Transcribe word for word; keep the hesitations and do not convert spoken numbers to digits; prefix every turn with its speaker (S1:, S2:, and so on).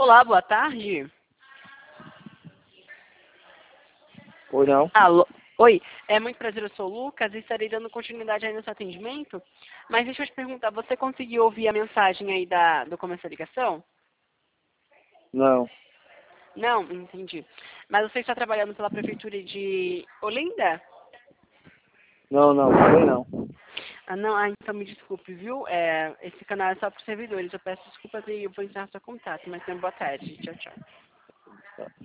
S1: Olá, boa tarde.
S2: Ou não?
S1: Alô? Oi, é muito prazer, eu sou o Lucas e estarei dando continuidade aí no seu atendimento. Mas deixa eu te perguntar, você conseguiu ouvir a mensagem aí da, do começo da ligação?
S2: Não.
S1: Não? Entendi. Mas você está trabalhando pela Prefeitura de Olinda?
S2: Não, não, também não.
S1: Ah, não? Ah, então me desculpe, viu? É, esse canal é só para os servidores. Eu peço desculpas e eu vou encerrar seu contato. Mas tenha boa tarde. Tchau, tchau.